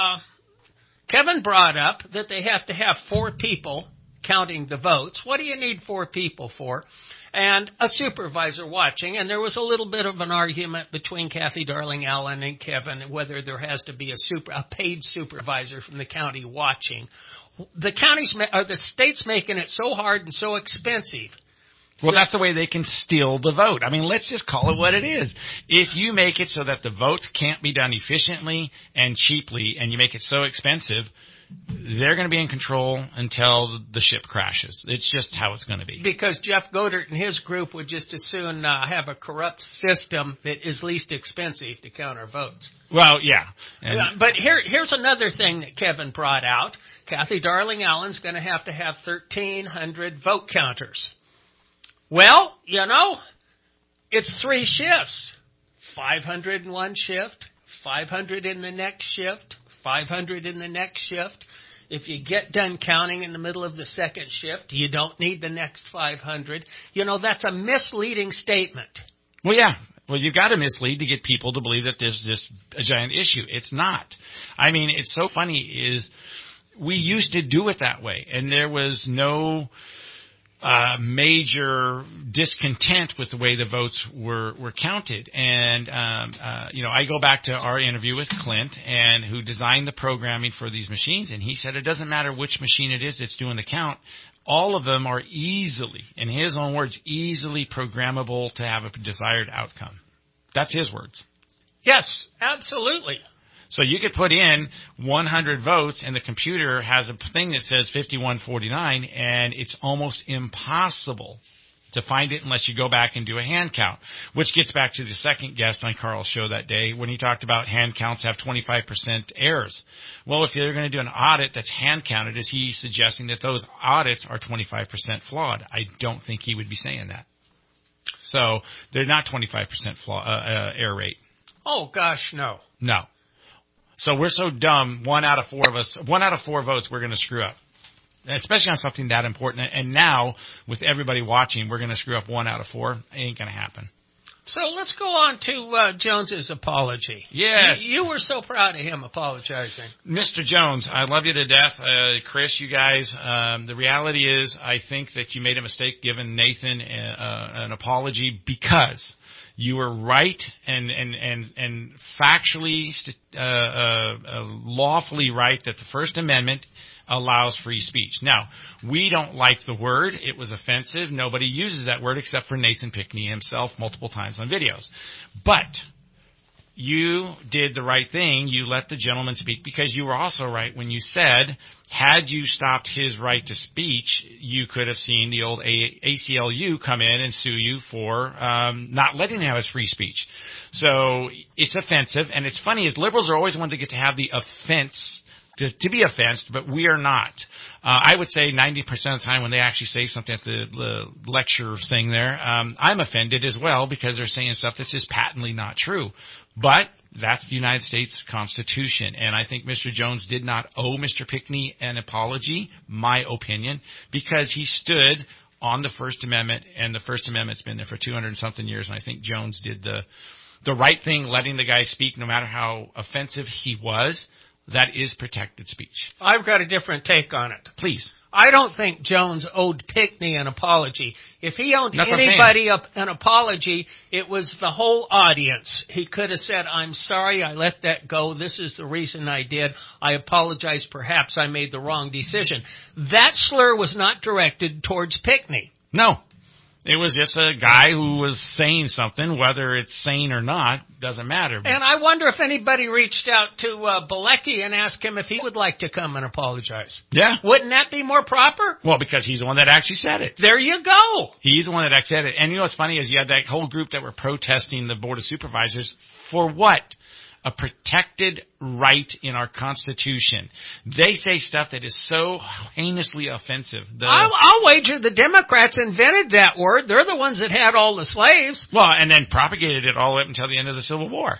S2: Kevin brought up that they have to have 4 people counting the votes. What do you need 4 people for? And a supervisor watching, and there was a little bit of an argument between Kathy Darling Allen and Kevin whether there has to be a paid supervisor from the county watching. The state's making it so hard and so expensive.
S3: Well, that's the way they can steal the vote. I mean, let's just call it what it is. If you make it so that the votes can't be done efficiently and cheaply, and you make it so expensive, they're going to be in control until the ship crashes. It's just how it's going to be.
S2: Because Jeff Godert and his group would just as soon have a corrupt system that is least expensive to count our votes.
S3: Well, yeah.
S2: But here's another thing that Kevin brought out. Kathy Darling Allen's going to have 1,300 vote counters. Well, it's 3 shifts. 500 in one shift, 500 in the next shift, 500 in the next shift. If you get done counting in the middle of the second shift, you don't need the next 500. That's a misleading statement.
S3: Well, yeah. Well, you've got to mislead to get people to believe that there's just a giant issue. It's not. I mean, it's so funny is we used to do it that way, and there was no major discontent with the way the votes were counted. And, I go back to our interview with Clint, and who designed the programming for these machines. And he said it doesn't matter which machine it is that's doing the count. All of them are easily, in his own words, easily programmable to have a desired outcome. That's his words.
S2: Yes, absolutely.
S3: So you could put in 100 votes, and the computer has a thing that says 5149, and it's almost impossible to find it unless you go back and do a hand count, which gets back to the second guest on Carl's show that day when he talked about hand counts have 25% errors. Well, if you're going to do an audit that's hand counted, is he suggesting that those audits are 25% flawed? I don't think he would be saying that. So they're not 25% error rate.
S2: Oh, gosh, no.
S3: No. So we're so dumb, 1 out of 4 votes we're going to screw up. Especially on something that important. And now, with everybody watching, we're going to screw up 1 out of 4. It ain't going to happen.
S2: So let's go on to Jones's apology.
S3: Yes.
S2: You were so proud of him apologizing.
S3: Mr. Jones, I love you to death. Chris, you guys, the reality is I think that you made a mistake giving Nathan an apology because you were right and factually, lawfully right that the First Amendment allows free speech. Now, we don't like the word. It was offensive. Nobody uses that word except for Nathan Pickney himself multiple times on videos. But you did the right thing. You let the gentleman speak because you were also right when you said, had you stopped his right to speech, you could have seen the old ACLU come in and sue you for not letting him have his free speech. So it's offensive. And it's funny is liberals are always the ones that get to have the offense to be offensed, but we are not. I would say 90% of the time when they actually say something at the lecture thing there, I'm offended as well because they're saying stuff that's just patently not true. But that's the United States Constitution, and I think Mr. Jones did not owe Mr. Pickney an apology, my opinion, because he stood on the First Amendment, and the First Amendment's been there for 200-something years, and I think Jones did the right thing, letting the guy speak no matter how offensive he was. That is protected speech.
S2: I've got a different take on it.
S3: Please.
S2: I don't think Jones owed Pickney an apology. If he owed anybody an apology, it was the whole audience. He could have said, I'm sorry, I let that go. This is the reason I did. I apologize. Perhaps I made the wrong decision. That slur was not directed towards Pickney.
S3: No. It was just a guy who was saying something, whether it's sane or not, doesn't matter.
S2: And I wonder if anybody reached out to Bilecki and asked him if he would like to come and apologize.
S3: Yeah.
S2: Wouldn't that be more proper?
S3: Well, because he's the one that actually said it.
S2: There you go.
S3: He's the one that said it. And you know what's funny is you had that whole group that were protesting the Board of Supervisors for what? A protected right in our Constitution. They say stuff that is so heinously offensive.
S2: I'll wager the Democrats invented that word. They're the ones that had all the slaves.
S3: Well, and then propagated it all the way up until the end of the Civil War.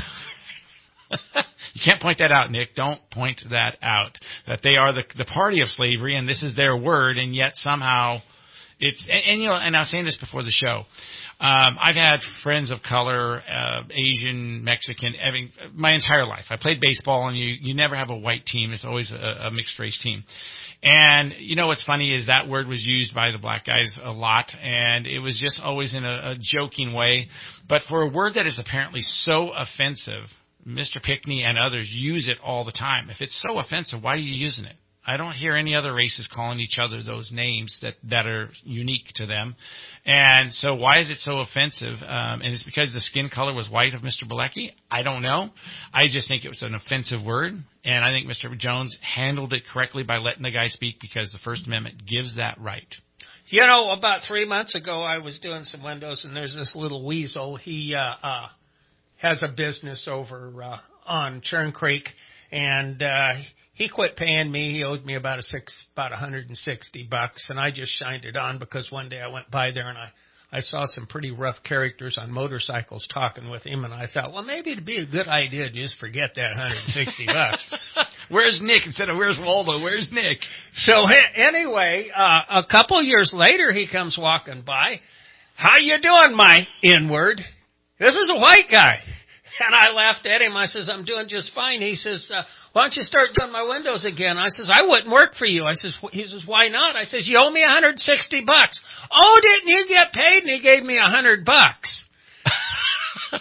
S3: You can't point that out, Nick. Don't point that out. That they are the party of slavery, and this is their word, and yet somehow it's and you know. And I was saying this before the show. I've had friends of color, Asian, Mexican, my entire life. I played baseball, and you never have a white team. It's always a mixed race team. And you know what's funny is that word was used by the black guys a lot, and it was just always in a joking way. But for a word that is apparently so offensive, Mr. Pickney and others use it all the time. If it's so offensive, why are you using it? I don't hear any other races calling each other those names that are unique to them. And so why is it so offensive? And it's because the skin color was white of Mr. Bilecki? I don't know. I just think it was an offensive word. And I think Mr. Jones handled it correctly by letting the guy speak because the First Amendment gives that right.
S2: You know, about 3 months ago, I was doing some windows, and there's this little weasel. He has a business over on Churn Creek, and he quit paying me. He owed me about $160, and I just shined it on because one day I went by there and I saw some pretty rough characters on motorcycles talking with him, and I thought, well, maybe it'd be a good idea to just forget that $160.
S3: Where's Nick instead of where's Waldo? Where's Nick?
S2: So anyway, a couple years later, he comes walking by. How you doing, my N-word? This is a white guy. And I laughed at him. I says, I'm doing just fine. He says, why don't you start doing my windows again? I says, I wouldn't work for you. He says, why not? I says, you owe me $160. Oh, didn't you get paid? And he gave me $100.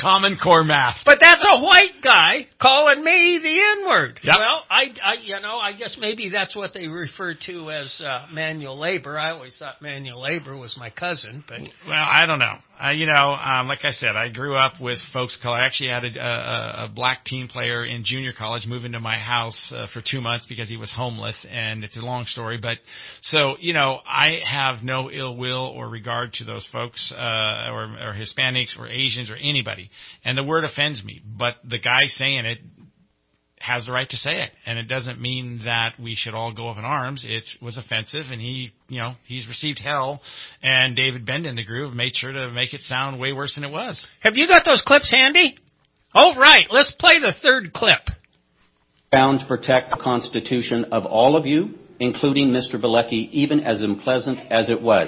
S3: Common Core math.
S2: But that's a white guy calling me the N-word.
S3: Yep.
S2: Well, I guess maybe that's what they refer to as manual labor. I always thought manual labor was my cousin, but
S3: well, I don't know. Like I said, I grew up with folks of color. I actually had a black team player in junior college move into my house for 2 months because he was homeless, and it's a long story. But so, I have no ill will or regard to those folks, or Hispanics or Asians or anybody. And the word offends me, but the guy saying it has the right to say it, and it doesn't mean that we should all go up in arms. It was offensive, and he's received hell, and David Bend in the Groove made sure to make it sound way worse than it was.
S2: Have you got those clips handy? Oh, right. Let's play the third clip.
S9: Bound to protect the Constitution of all of you, including Mr. Bilecki, even as unpleasant as it was.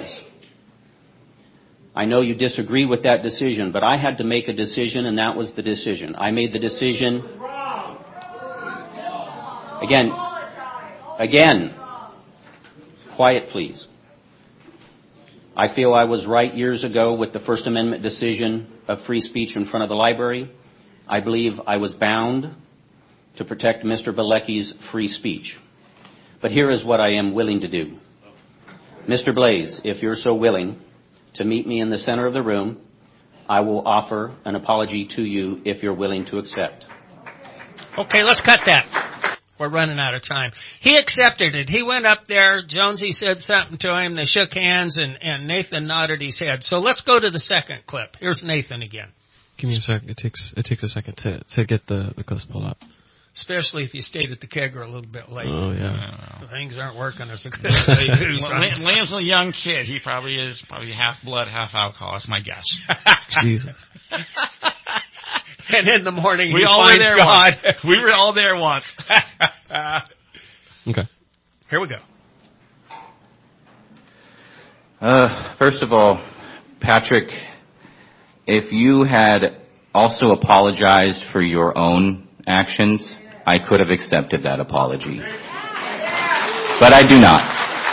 S9: I know you disagree with that decision, but I had to make a decision, and that was the decision. I made the decision. Again, quiet please. I feel I was right years ago with the First Amendment decision of free speech in front of the library. I believe I was bound to protect Mr. Bilecki's free speech. But here is what I am willing to do. Mr. Blaze, if you're so willing to meet me in the center of the room, I will offer an apology to you if you're willing to accept.
S2: Okay, let's cut that. We're running out of time. He accepted it. He went up there. Jonesy said something to him. They shook hands, and Nathan nodded his head. So let's go to the second clip. Here's Nathan again.
S4: Give me a second. It takes a second to get the clips pulled up.
S2: Especially if you stayed at the kegger a little bit late.
S4: Oh, yeah.
S2: Things aren't working as good as they do.
S3: Liam's a young kid. He probably is half blood, half alcohol. That's my guess.
S4: Jesus.
S2: And in the morning,
S3: we were all there once.
S4: Okay.
S2: Here we go.
S13: First of all, Patrick, if you had also apologized for your own actions, I could have accepted that apology. But I do not.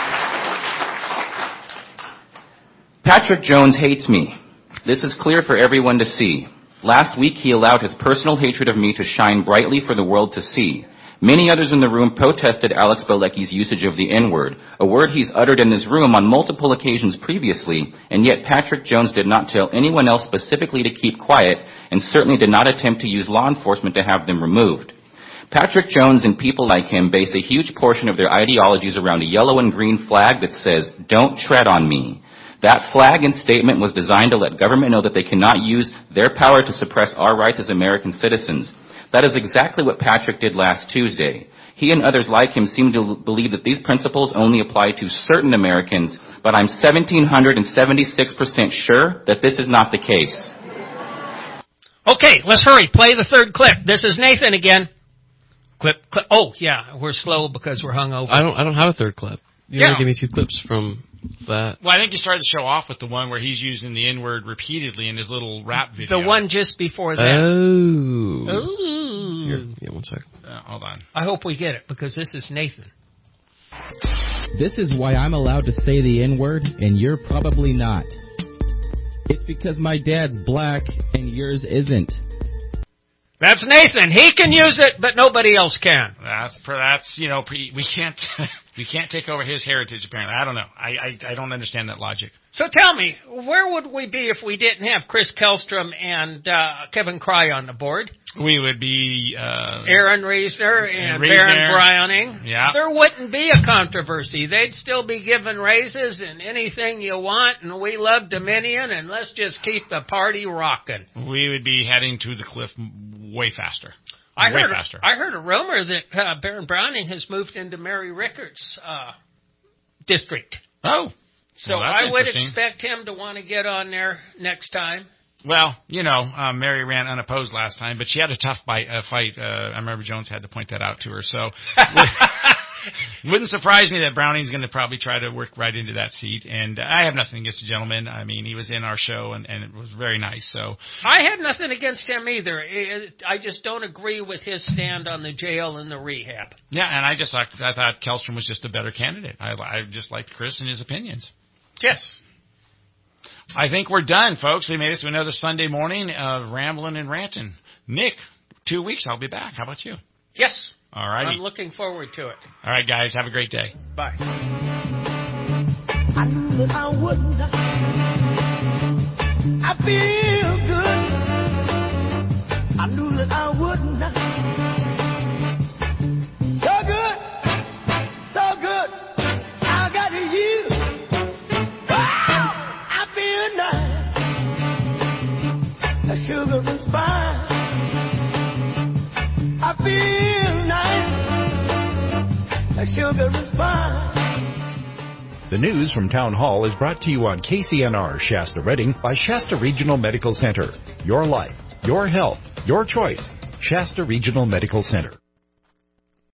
S13: Patrick Jones hates me. This is clear for everyone to see. Last week, he allowed his personal hatred of me to shine brightly for the world to see. Many others in the room protested Alex Bilecki's usage of the N-word, a word he's uttered in this room on multiple occasions previously, and yet Patrick Jones did not tell anyone else specifically to keep quiet, and certainly did not attempt to use law enforcement to have them removed. Patrick Jones and people like him base a huge portion of their ideologies around a yellow and green flag that says, "Don't tread on me." That flag and statement was designed to let government know that they cannot use their power to suppress our rights as American citizens. That is exactly what Patrick did last Tuesday. He and others like him seem to believe that these principles only apply to certain Americans, but I'm 1,776% sure that this is not the case.
S2: Okay, let's hurry. Play the third clip. This is Nathan again. Clip. Oh, yeah, we're slow because we're hungover.
S4: I don't have a third clip. You only give me two clips from that.
S3: Well, I think you started the show off with the one where he's using the N-word repeatedly in his little rap video.
S2: The one just before that.
S4: Here, yeah, 1 second.
S3: Hold on.
S2: I hope we get it, because this is Nathan.
S8: This is why I'm allowed to say the N-word, and you're probably not. It's because my dad's black, and yours isn't.
S2: That's Nathan. He can use it, but nobody else can.
S3: That's we can't take over his heritage. Apparently, I don't know. I don't understand that logic.
S2: So tell me, where would we be if we didn't have Chris Kellstrom and Kevin Cry on the board?
S3: We would be
S2: Aaron Reisner and Baron Browning.
S3: Yeah.
S2: There wouldn't be a controversy. They'd still be giving raises and anything you want, and we love Dominion, and let's just keep the party rocking.
S3: We would be heading to the cliff way faster.
S2: I heard a rumor that Baron Browning has moved into Mary Rickards' district.
S3: Oh.
S2: So I would expect him to want to get on there next time.
S3: Well, Mary ran unopposed last time, but she had a tough fight. I remember Jones had to point that out to her. So wouldn't surprise me that Browning's going to probably try to work right into that seat. And I have nothing against the gentleman. I mean, he was in our show, and it was very nice. So
S2: I had nothing against him either. I just don't agree with his stand on the jail and the rehab.
S3: Yeah, and I thought Kellstrom was just a better candidate. I just liked Chris and his opinions.
S2: Yes.
S3: I think we're done, folks. We made it to another Sunday morning of rambling and ranting. Nick, 2 weeks, I'll be back. How about you?
S2: Yes.
S3: All righty.
S2: I'm looking forward to it.
S3: All right, guys. Have a great day.
S2: Bye.
S14: I knew that I wouldn't. I feel good. I knew that I wouldn't. So good. So good. I got you. Wow. I feel nice. The sugar and spice. I feel nice. The sugar and spice.
S15: The news from Town Hall is brought to you on KCNR Shasta Redding by Shasta Regional Medical Center. Your life, your health, your choice. Shasta Regional Medical Center.